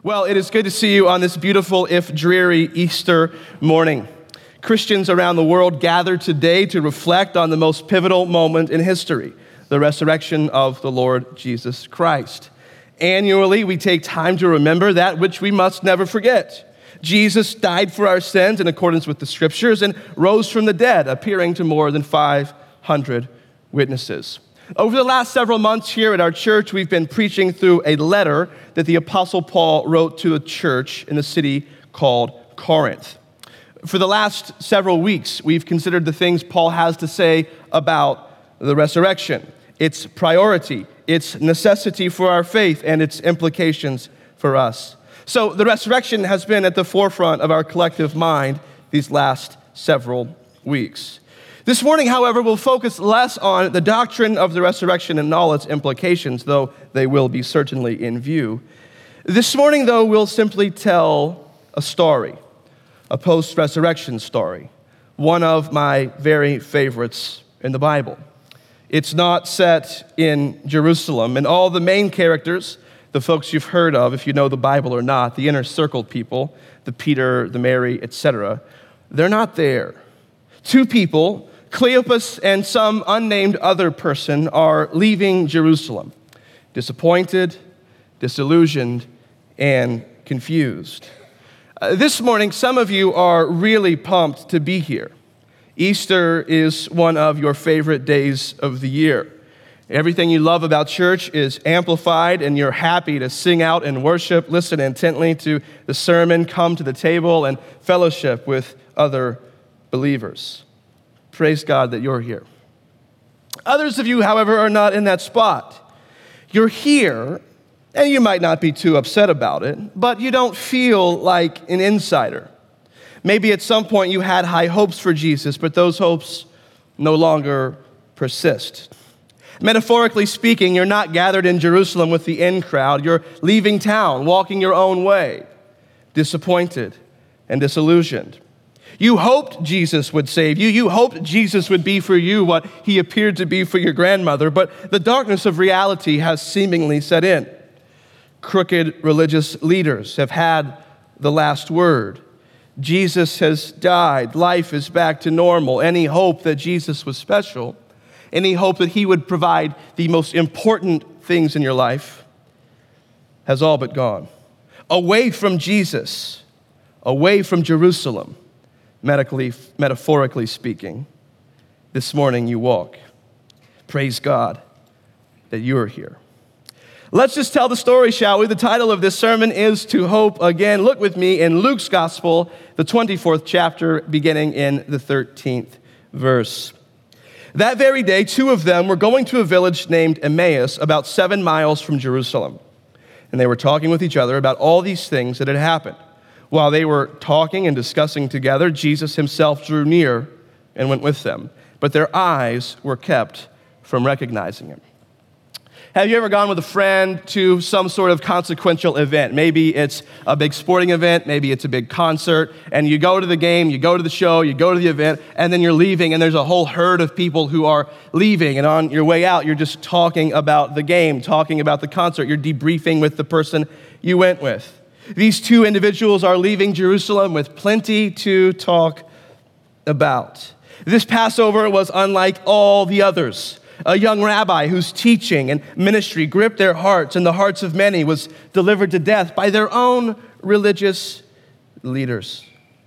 Well, it is good to see you on this beautiful, if dreary, Easter morning. Christians around the world gather today to reflect on the most pivotal moment in history, the resurrection of the Lord Jesus Christ. Annually, we take time to remember that which we must never forget. Jesus died for our sins in accordance with the Scriptures and rose from the dead, appearing to more than 500 witnesses. Over the last several months here at our church, we've been preaching through a letter that the Apostle Paul wrote to a church in the city called Corinth. For the last several weeks, we've considered the things Paul has to say about the resurrection, its priority, its necessity for our faith, and its implications for us. So the resurrection has been at the forefront of our collective mind these last several weeks. This morning, however, we'll focus less on the doctrine of the resurrection and all its implications, though they will be certainly in view. This morning, though, we'll simply tell a story, a post-resurrection story, one of my very favorites in the Bible. It's not set in Jerusalem, and all the main characters, the folks you've heard of, if you know the Bible or not, the inner circle people, the Peter, the Mary, etc., they're not there. Two people, Cleopas and some unnamed other person, are leaving Jerusalem, disappointed, disillusioned, and confused. This morning, some of you are really pumped to be here. Easter is one of your favorite days of the year. Everything you love about church is amplified, and you're happy to sing out and worship, listen intently to the sermon, come to the table, and fellowship with other believers. Praise God that you're here. Others of you, however, are not in that spot. You're here, and you might not be too upset about it, but you don't feel like an insider. Maybe at some point you had high hopes for Jesus, but those hopes no longer persist. Metaphorically speaking, you're not gathered in Jerusalem with the in crowd. You're leaving town, walking your own way, disappointed and disillusioned. You hoped Jesus would save you. You hoped Jesus would be for you what he appeared to be for your grandmother, but the darkness of reality has seemingly set in. Crooked religious leaders have had the last word. Jesus has died. Life is back to normal. Any hope that Jesus was special, any hope that he would provide the most important things in your life, has all but gone. Away from Jesus, away from Jerusalem, metaphorically speaking, this morning you walk. Praise God that you are here. Let's just tell the story, shall we? The title of this sermon is To Hope Again. Look with me in Luke's Gospel, the 24th chapter, beginning in the 13th verse. That very day, two of them were going to a village named Emmaus, about 7 miles from Jerusalem. And they were talking with each other about all these things that had happened. While they were talking and discussing together, Jesus himself drew near and went with them. But their eyes were kept from recognizing him. Have you ever gone with a friend to some sort of consequential event? Maybe it's a big sporting event, maybe it's a big concert, and you go to the game, you go to the show, you go to the event, and then you're leaving, and there's a whole herd of people who are leaving, and on your way out, you're just talking about the game, talking about the concert, you're debriefing with the person you went with. These two individuals are leaving Jerusalem with plenty to talk about. This Passover was unlike all the others. A young rabbi whose teaching and ministry gripped their hearts and the hearts of many was delivered to death by their own religious leaders.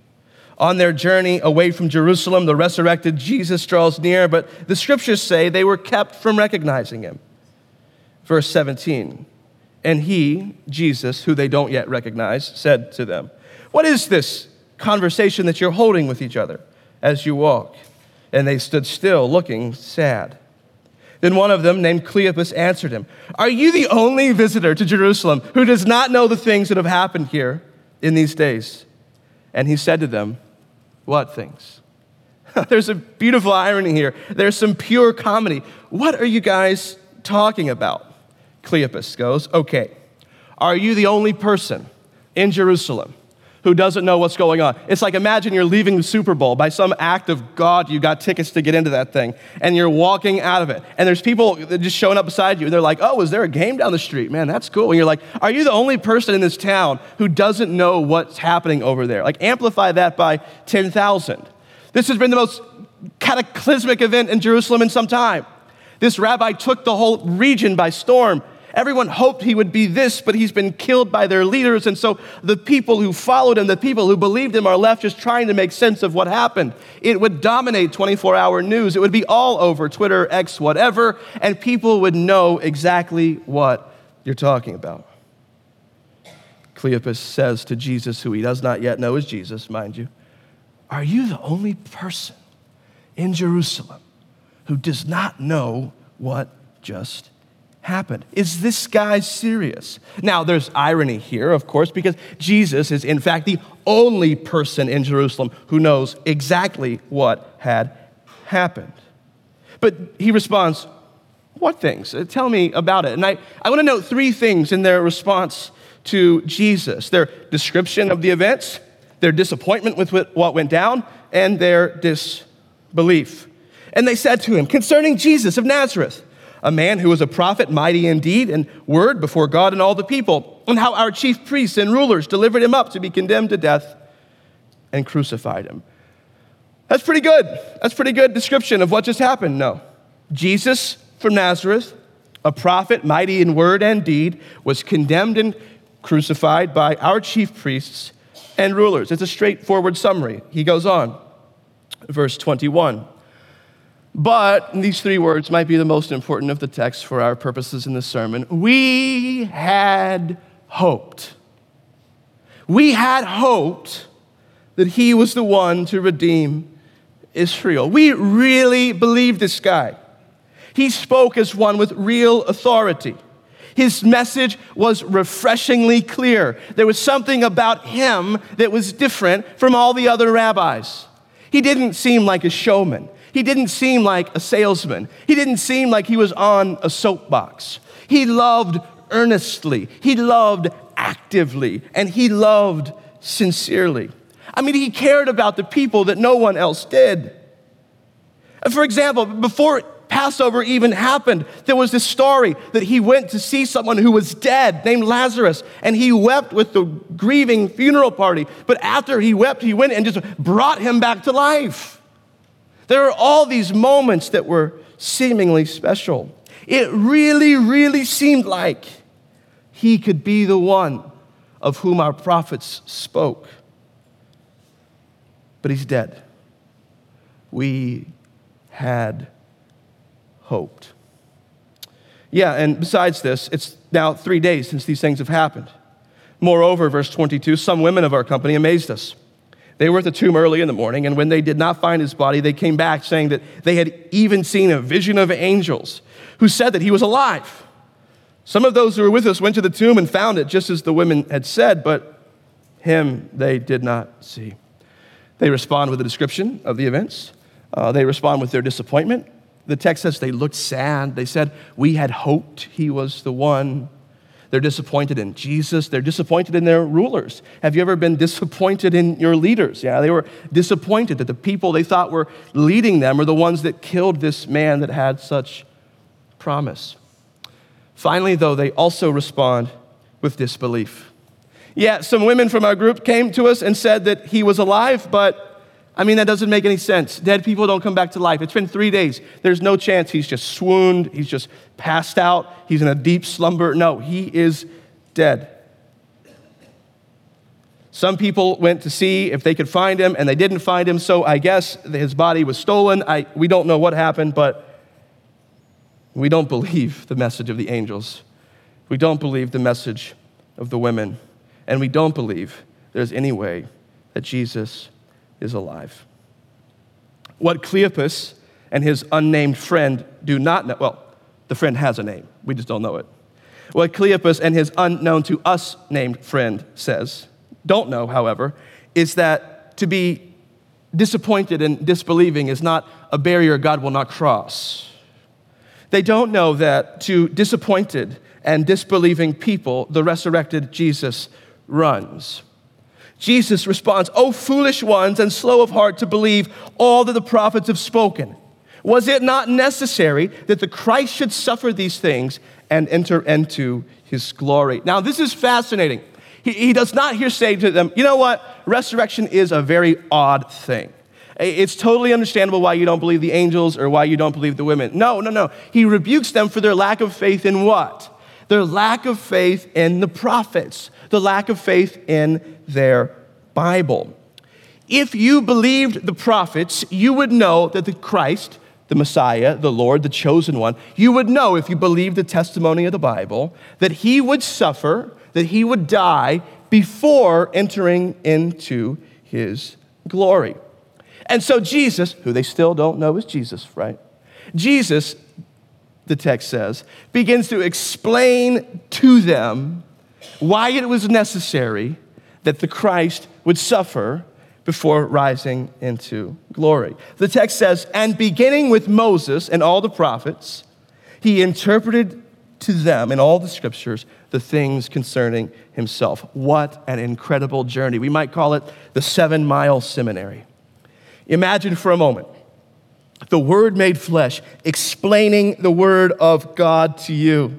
On their journey away from Jerusalem, the resurrected Jesus draws near, but the scriptures say they were kept from recognizing him. Verse 17, and he, Jesus, who they don't yet recognize, said to them, "What is this conversation that you're holding with each other as you walk?" And they stood still, looking sad. Then one of them, named Cleopas, answered him, "Are you the only visitor to Jerusalem who does not know the things that have happened here in these days?" And he said to them, "What things?" There's a beautiful irony here. There's some pure comedy. What are you guys talking about? Cleopas goes, "Okay, are you the only person in Jerusalem who doesn't know what's going on. It's like, imagine you're leaving the Super Bowl. By some act of God, you got tickets to get into that thing, and you're walking out of it. And there's people that just showing up beside you. They're like, oh, is there a game down the street? Man, that's cool. And you're like, are you the only person in this town who doesn't know what's happening over there? Like, amplify that by 10,000. This has been the most cataclysmic event in Jerusalem in some time. This rabbi took the whole region by storm. Everyone hoped he would be this, but he's been killed by their leaders. And so the people who followed him, the people who believed him, are left just trying to make sense of what happened. It would dominate 24-hour news. It would be all over Twitter, X, whatever, and people would know exactly what you're talking about. Cleopas says to Jesus, who he does not yet know is Jesus, mind you, are you the only person in Jerusalem who does not know what just happened? Is this guy serious? Now, there's irony here, of course, because Jesus is, in fact, the only person in Jerusalem who knows exactly what had happened. But he responds, what things? Tell me about it. And I want to note three things in their response to Jesus: their description of the events, their disappointment with what went down, and their disbelief. And they said to him, concerning Jesus of Nazareth, a man who was a prophet, mighty in deed and word before God and all the people, and how our chief priests and rulers delivered him up to be condemned to death and crucified him. That's pretty good. That's pretty good description of what just happened. No. Jesus from Nazareth, a prophet, mighty in word and deed, was condemned and crucified by our chief priests and rulers. It's a straightforward summary. He goes on, verse 21. But these three words might be the most important of the text for our purposes in this sermon. We had hoped. We had hoped that he was the one to redeem Israel. We really believed this guy. He spoke as one with real authority. His message was refreshingly clear. There was something about him that was different from all the other rabbis. He didn't seem like a showman. He didn't seem like a salesman. He didn't seem like he was on a soapbox. He loved earnestly. He loved actively. And he loved sincerely. I mean, he cared about the people that no one else did. For example, before Passover even happened, there was this story that he went to see someone who was dead named Lazarus, and he wept with the grieving funeral party. But after he wept, he went and just brought him back to life. There are all these moments that were seemingly special. It really, really seemed like he could be the one of whom our prophets spoke. But he's dead. We had hoped. Yeah, and besides this, it's now 3 days since these things have happened. Moreover, verse 22, some women of our company amazed us. They were at the tomb early in the morning, and when they did not find his body, they came back saying that they had even seen a vision of angels who said that he was alive. Some of those who were with us went to the tomb and found it just as the women had said, but him they did not see. They respond with a description of the events. They respond with their disappointment. The text says they looked sad. They said, we had hoped he was the one. They're disappointed in Jesus. They're disappointed in their rulers. Have you ever been disappointed in your leaders? Yeah, they were disappointed that the people they thought were leading them were the ones that killed this man that had such promise. Finally, though, they also respond with disbelief. Yeah, some women from our group came to us and said that he was alive, but I mean, that doesn't make any sense. Dead people don't come back to life. It's been 3 days. There's no chance he's just swooned. He's just passed out. He's in a deep slumber. No, he is dead. Some people went to see if they could find him, and they didn't find him, so I guess his body was stolen. We don't know what happened, but we don't believe the message of the angels. We don't believe the message of the women, and we don't believe there's any way that Jesus is alive. What Cleopas and his unnamed friend do not know, well, the friend has a name, we just don't know it. What Cleopas and his unknown to us named friend don't know, however, is that to be disappointed and disbelieving is not a barrier God will not cross. They don't know that to disappointed and disbelieving people, the resurrected Jesus runs. Jesus responds, "O foolish ones and slow of heart to believe all that the prophets have spoken. Was it not necessary that the Christ should suffer these things and enter into his glory?" Now, this is fascinating. He does not here say to them, you know what? Resurrection is a very odd thing. It's totally understandable why you don't believe the angels or why you don't believe the women. No. He rebukes them for their lack of faith in what? Their lack of faith in the prophets, the lack of faith in their Bible. If you believed the prophets, you would know that the Christ, the Messiah, the Lord, the chosen one, you would know if you believed the testimony of the Bible that he would suffer, that he would die before entering into his glory. And so Jesus, who they still don't know is Jesus, right? Jesus, the text says, begins to explain to them why it was necessary that the Christ would suffer before rising into glory. The text says, "And beginning with Moses and all the prophets, he interpreted to them in all the scriptures the things concerning himself." What an incredible journey. We might call it the 7-mile seminary. Imagine for a moment the Word made flesh explaining the Word of God to you.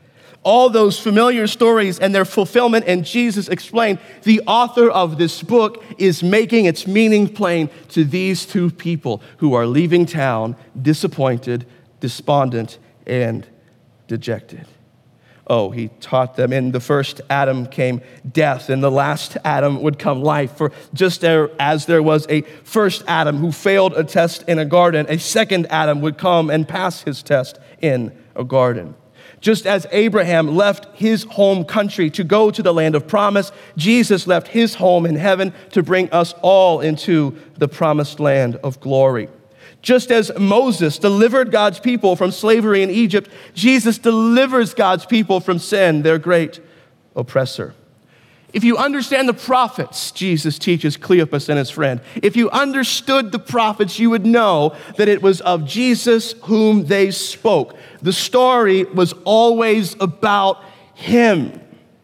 All those familiar stories and their fulfillment, and Jesus explained, the author of this book is making its meaning plain to these two people who are leaving town disappointed, despondent, and dejected. Oh, he taught them in the first Adam came death, and the last Adam would come life. For just as there was a first Adam who failed a test in a garden, a second Adam would come and pass his test in a garden. Just as Abraham left his home country to go to the land of promise, Jesus left his home in heaven to bring us all into the promised land of glory. Just as Moses delivered God's people from slavery in Egypt, Jesus delivers God's people from sin, their great oppressor. If you understand the prophets, Jesus teaches Cleopas and his friend, if you understood the prophets, you would know that it was of Jesus whom they spoke. The story was always about him.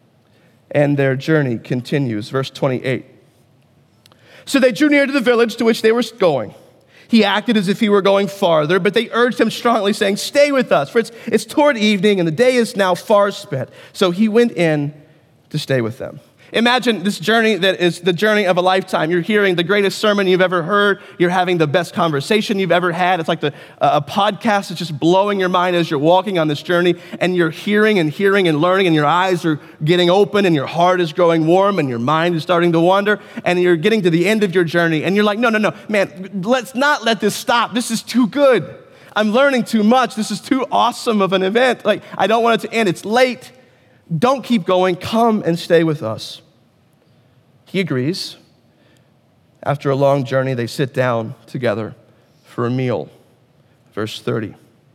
And their journey continues. Verse 28. So they drew near to the village to which they were going. He acted as if he were going farther, but they urged him strongly, saying, "Stay with us, for it's toward evening, and the day is now far spent." So he went in to stay with them. Imagine this journey that is the journey of a lifetime. You're hearing the greatest sermon you've ever heard. You're having the best conversation you've ever had. It's like a podcast that's just blowing your mind as you're walking on this journey, and you're hearing and learning, and your eyes are getting open, and your heart is growing warm, and your mind is starting to wander, and you're getting to the end of your journey, and you're like, no, man, let's not let this stop. This is too good. I'm learning too much. This is too awesome of an event. Like, I don't want it to end. It's late. Don't keep going. Come and stay with us. He agrees. After a long journey, they sit down together for a meal. Verse 30.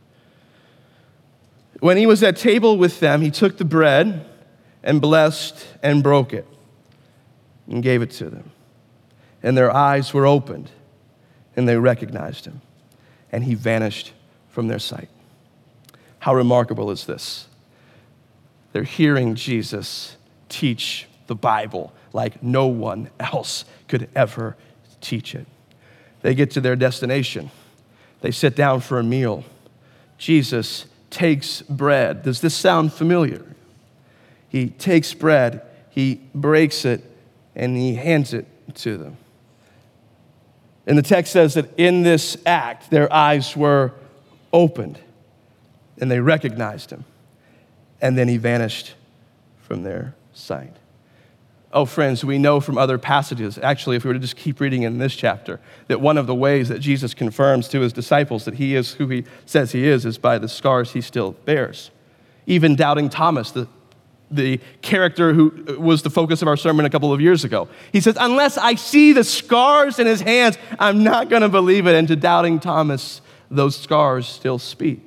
When he was at table with them, he took the bread and blessed and broke it and gave it to them. And their eyes were opened, and they recognized him, and he vanished from their sight. How remarkable is this? They're hearing Jesus teach the Bible like no one else could ever teach it. They get to their destination. They sit down for a meal. Jesus takes bread. Does this sound familiar? He takes bread, he breaks it, and he hands it to them. And the text says that in this act, their eyes were opened, and they recognized him. And then he vanished from their sight. Oh, friends, we know from other passages, actually, if we were to just keep reading in this chapter, that one of the ways that Jesus confirms to his disciples that he is who he says he is by the scars he still bears. Even doubting Thomas, the character who was the focus of our sermon a couple of years ago, he says, unless I see the scars in his hands, I'm not going to believe it. And to doubting Thomas, those scars still speak.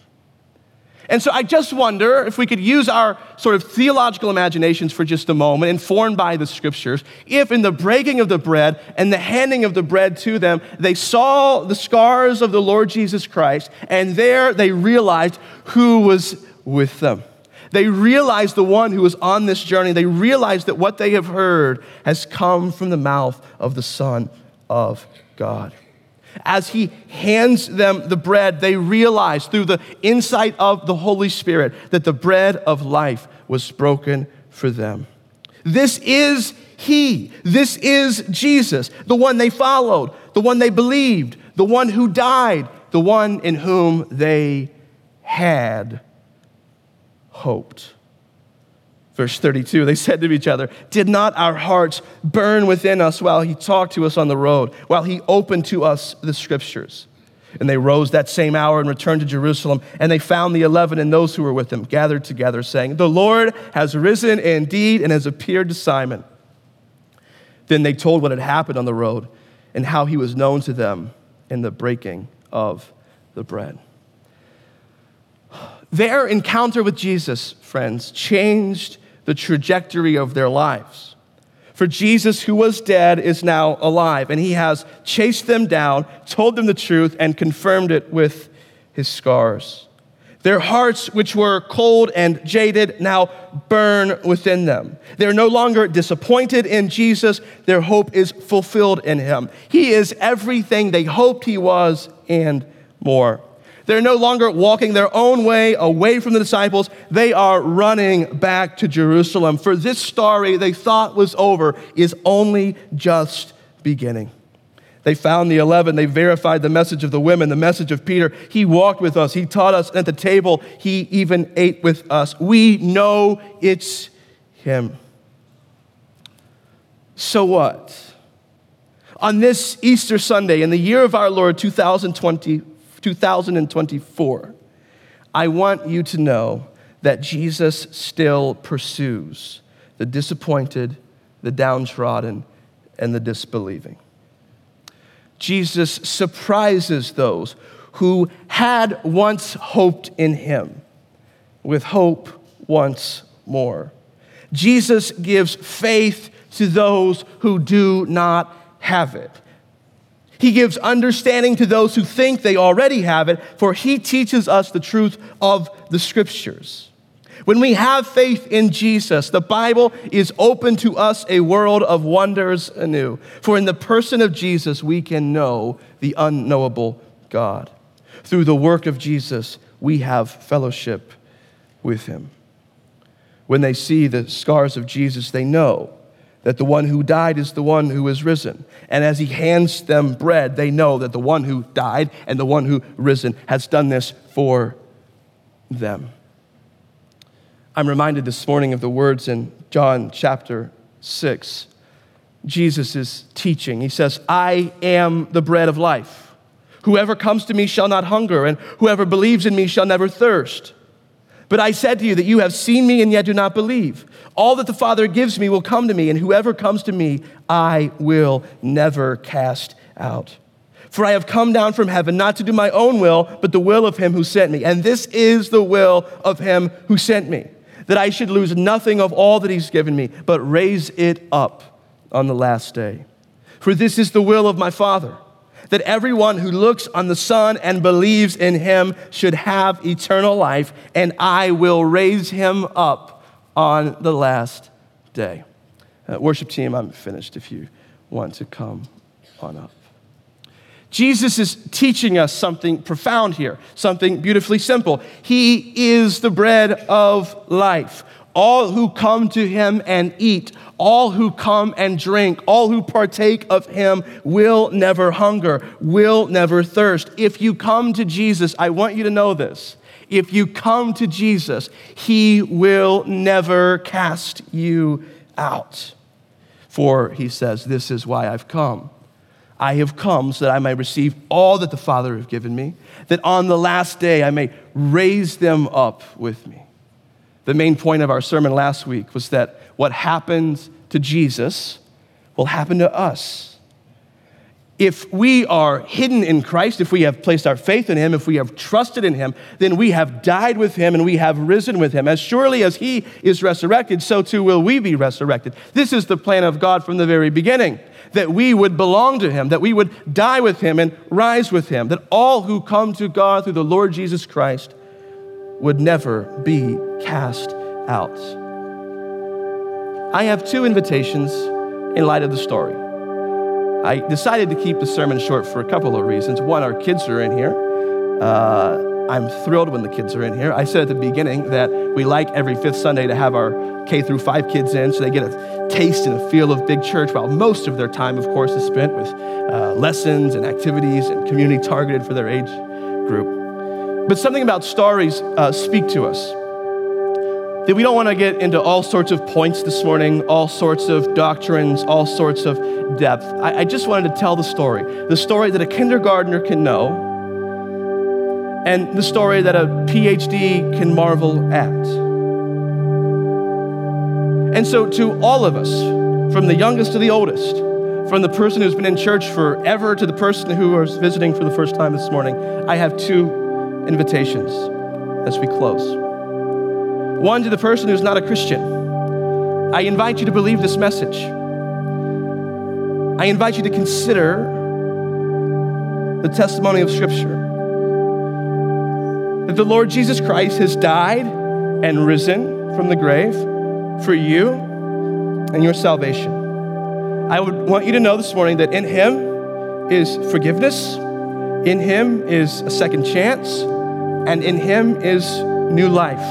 And so I just wonder if we could use our sort of theological imaginations for just a moment, informed by the scriptures, if in the breaking of the bread and the handing of the bread to them, they saw the scars of the Lord Jesus Christ, and there they realized who was with them. They realize the one who is on this journey. They realize that what they have heard has come from the mouth of the Son of God. As he hands them the bread, they realize through the insight of the Holy Spirit that the bread of life was broken for them. This is he. This is Jesus, the one they followed, the one they believed, the one who died, the one in whom they had hoped. Verse 32, they said to each other, "Did not our hearts burn within us while he talked to us on the road, while he opened to us the scriptures?" And they rose that same hour and returned to Jerusalem, and they found the 11 and those who were with them gathered together, saying, "The Lord has risen indeed and has appeared to Simon." Then they told what had happened on the road and how he was known to them in the breaking of the bread. Their encounter with Jesus, friends, changed the trajectory of their lives. For Jesus, who was dead, is now alive, and he has chased them down, told them the truth, and confirmed it with his scars. Their hearts, which were cold and jaded, now burn within them. They're no longer disappointed in Jesus. Their hope is fulfilled in him. He is everything they hoped he was and more. They're no longer walking their own way away from the disciples. They are running back to Jerusalem. For this story they thought was over is only just beginning. They found the 11. They verified the message of the women, the message of Peter. He walked with us. He taught us at the table. He even ate with us. We know it's him. So what? On this Easter Sunday, in the year of our Lord 2024, I want you to know that Jesus still pursues the disappointed, the downtrodden, and the disbelieving. Jesus surprises those who had once hoped in him with hope once more. Jesus gives faith to those who do not have it. He gives understanding to those who think they already have it, for he teaches us the truth of the scriptures. When we have faith in Jesus, the Bible is open to us a world of wonders anew. For in the person of Jesus, we can know the unknowable God. Through the work of Jesus, we have fellowship with him. When they see the scars of Jesus, they know that the one who died is the one who is risen. And as he hands them bread, they know that the one who died and the one who risen has done this for them. I'm reminded this morning of the words in John chapter 6. Jesus is teaching. He says, "I am the bread of life. Whoever comes to me shall not hunger, and whoever believes in me shall never thirst. But I said to you that you have seen me and yet do not believe. All that the Father gives me will come to me, and whoever comes to me, I will never cast out. For I have come down from heaven not to do my own will, but the will of him who sent me. And this is the will of him who sent me, that I should lose nothing of all that he's given me, but raise it up on the last day. For this is the will of my Father, that everyone who looks on the Son and believes in him should have eternal life, and I will raise him up on the last day." Worship team, I'm finished if you want to come on up. Jesus is teaching us something profound here, something beautifully simple. He is the bread of life. All who come to him and eat, all who come and drink, all who partake of him will never hunger, will never thirst. If you come to Jesus, I want you to know this. If you come to Jesus, he will never cast you out. For he says, "This is why I've come. I have come so that I may receive all that the Father has given me, that on the last day I may raise them up with me." The main point of our sermon last week was that what happened to Jesus will happen to us. If we are hidden in Christ, if we have placed our faith in him, if we have trusted in him, then we have died with him and we have risen with him. As surely as he is resurrected, so too will we be resurrected. This is the plan of God from the very beginning, that we would belong to him, that we would die with him and rise with him, that all who come to God through the Lord Jesus Christ would never be cast out. I have two invitations in light of the story. I decided to keep the sermon short for a couple of reasons. One, our kids are in here. I'm thrilled when the kids are in here. I said at the beginning that we like every fifth Sunday to have our K through 5 kids in so they get a taste and a feel of big church, while most of their time, of course, is spent with lessons and activities and community targeted for their age group. But something about stories speak to us. That we don't want to get into all sorts of points this morning, all sorts of doctrines, all sorts of depth. I just wanted to tell the story that a kindergartner can know, and the story that a PhD can marvel at. And so to all of us, from the youngest to the oldest, from the person who's been in church forever to the person who is visiting for the first time this morning, I have two invitations as we close. One, to the person who's not a Christian. I invite you to believe this message. I invite you to consider the testimony of Scripture. That the Lord Jesus Christ has died and risen from the grave for you and your salvation. I would want you to know this morning that in Him is forgiveness, in Him is a second chance, and in Him is new life.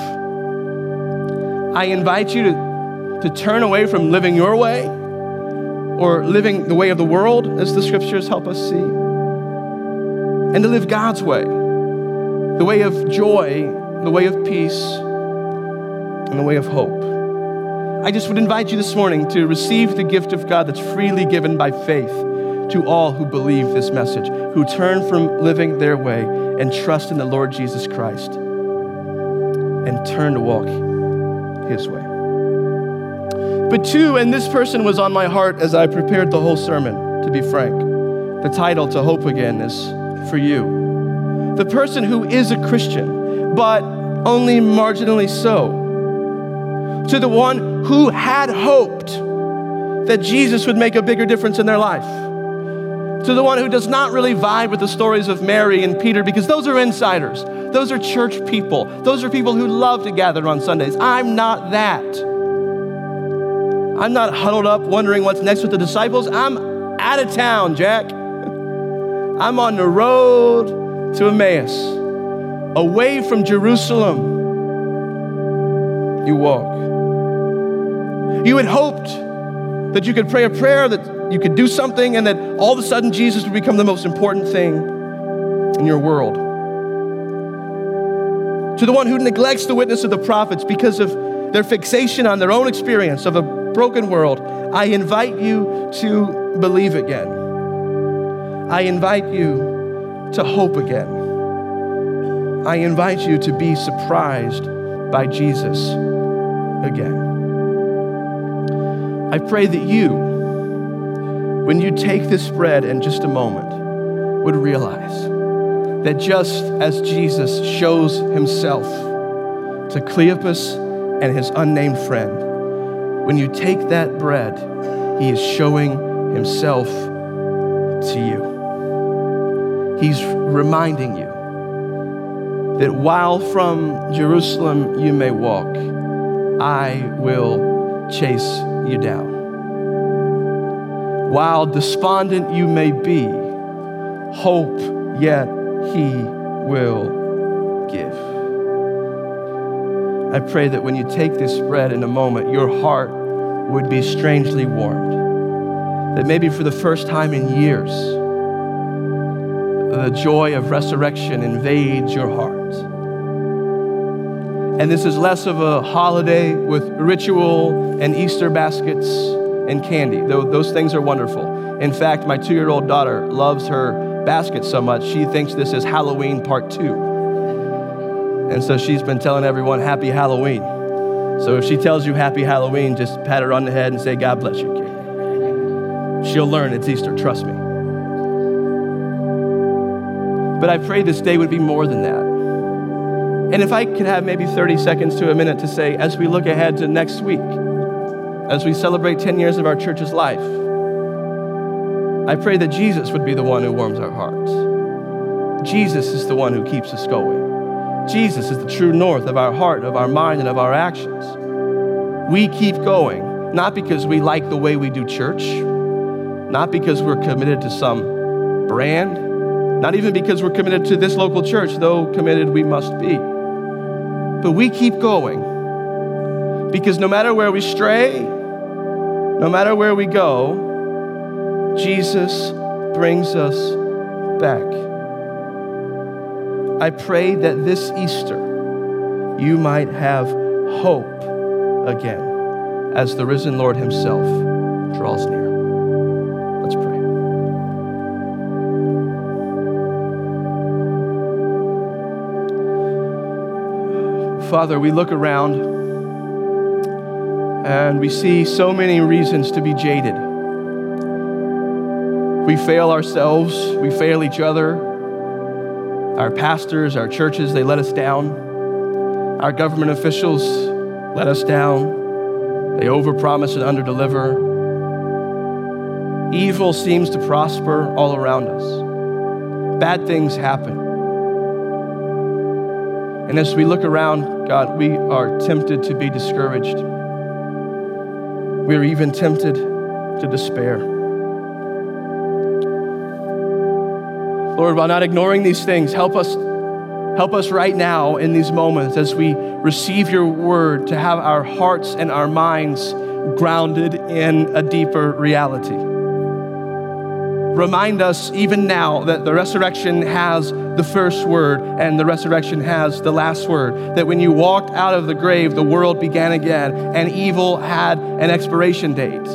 I invite you to turn away from living your way or living the way of the world, as the Scriptures help us see, and to live God's way. The way of joy, the way of peace, and the way of hope. I just would invite you this morning to receive the gift of God that's freely given by faith to all who believe this message, who turn from living their way and trust in the Lord Jesus Christ and turn to walk His way. But two, and this person was on my heart as I prepared the whole sermon, to be frank. The title, To Hope Again, is for you. The person who is a Christian, but only marginally so. To the one who had hoped that Jesus would make a bigger difference in their life. To the one who does not really vibe with the stories of Mary and Peter, because those are insiders. Those are church people. Those are people who love to gather on Sundays. I'm not that. I'm not huddled up wondering what's next with the disciples. I'm out of town, Jack. I'm on the road to Emmaus, away from Jerusalem. You walk. You had hoped that you could pray a prayer, that you could do something, and that all of a sudden Jesus would become the most important thing in your world. To the one who neglects the witness of the prophets because of their fixation on their own experience of a broken world, I invite you to believe again. I invite you to hope again. I invite you to be surprised by Jesus again. I pray that you, when you take this bread in just a moment, would realize that just as Jesus shows Himself to Cleopas and his unnamed friend, when you take that bread, He is showing Himself to you. He's reminding you that while from Jerusalem you may walk, I will chase you down. While despondent you may be, hope yet He will give. I pray that when you take this bread in a moment, your heart would be strangely warmed. That maybe for the first time in years, the joy of resurrection invades your heart. And this is less of a holiday with ritual and Easter baskets and candy, though those things are wonderful. In fact, my 2-year-old daughter loves her basket so much, she thinks this is Halloween part 2. And so she's been telling everyone, Happy Halloween. So if she tells you Happy Halloween, just pat her on the head and say, God bless you, kid. She'll learn it's Easter, trust me. But I pray this day would be more than that. And if I could have maybe 30 seconds to a minute to say, as we look ahead to next week, as we celebrate 10 years of our church's life, I pray that Jesus would be the one who warms our hearts. Jesus is the one who keeps us going. Jesus is the true north of our heart, of our mind, and of our actions. We keep going, not because we like the way we do church, not because we're committed to some brand, not even because we're committed to this local church, though committed we must be. But we keep going because no matter where we stray, no matter where we go, Jesus brings us back. I pray that this Easter you might have hope again as the risen Lord himself draws near. Let's pray. Father, we look around and we see so many reasons to be jaded. We fail ourselves, we fail each other. Our pastors, our churches, they let us down. Our government officials let us down. They overpromise and underdeliver. Evil seems to prosper all around us. Bad things happen. And as we look around, God, we are tempted to be discouraged. We are even tempted to despair. Lord, while not ignoring these things, help us right now in these moments as we receive your word to have our hearts and our minds grounded in a deeper reality. Remind us even now that the resurrection has the first word and the resurrection has the last word. That when you walked out of the grave, the world began again and evil had an expiration date.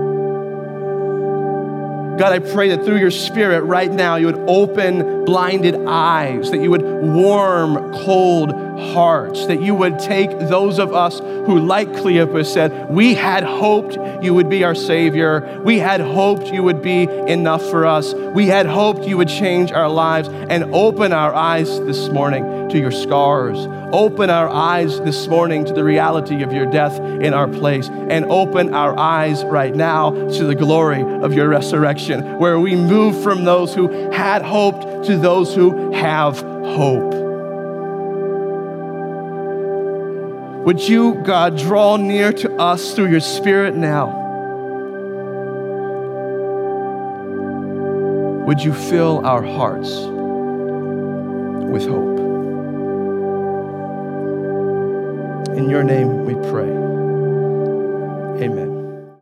God, I pray that through your Spirit right now, you would open blinded eyes, that you would warm cold hearts, that you would take those of us who, like Cleopas said, we had hoped you would be our Savior. We had hoped you would be enough for us. We had hoped you would change our lives, and open our eyes this morning to your scars. Open our eyes this morning to the reality of your death in our place, and open our eyes right now to the glory of your resurrection, where we move from those who had hoped to those who have hope. Would you, God, draw near to us through your Spirit now? Would you fill our hearts with hope? In your name we pray. Amen.